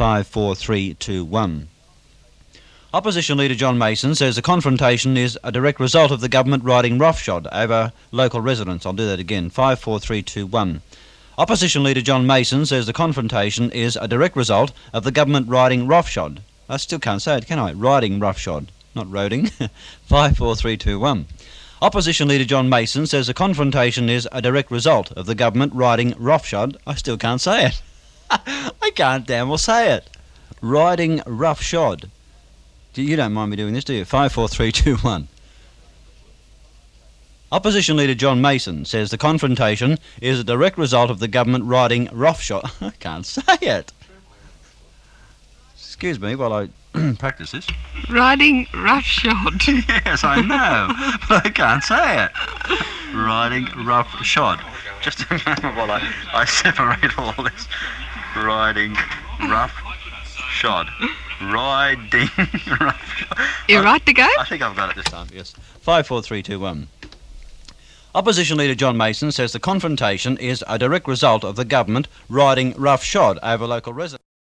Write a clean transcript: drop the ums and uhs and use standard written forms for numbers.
5, 4, 3, 2, 1. Opposition Leader John Mason says the confrontation is a direct result of the government riding roughshod over local residents. I'll do that again. 5, 4, 3, 2, 1. Opposition Leader John Mason says the confrontation is a direct result of the government riding roughshod. I still can't say it, can I? Riding roughshod, not roading. 5, 4, 3, 2, 1. Opposition Leader John Mason says the confrontation is a direct result of the government riding roughshod. I still can't say it. I can't damn well say it. Riding roughshod. You don't mind me doing this, do you? 5, 4, 3, 2, 1. Opposition Leader John Mason says the confrontation is a direct result of the government riding roughshod. I can't say it. Excuse me while I practice this. Riding roughshod. Yes, I know, but I can't say it. Riding roughshod. Just a moment while I separate all this. Riding roughshod. Riding roughshod. You right to go? I think I've got it this time, yes. 5, 4, 3, 2, 1. Opposition Leader John Mason says the confrontation is a direct result of the government riding roughshod over local residents.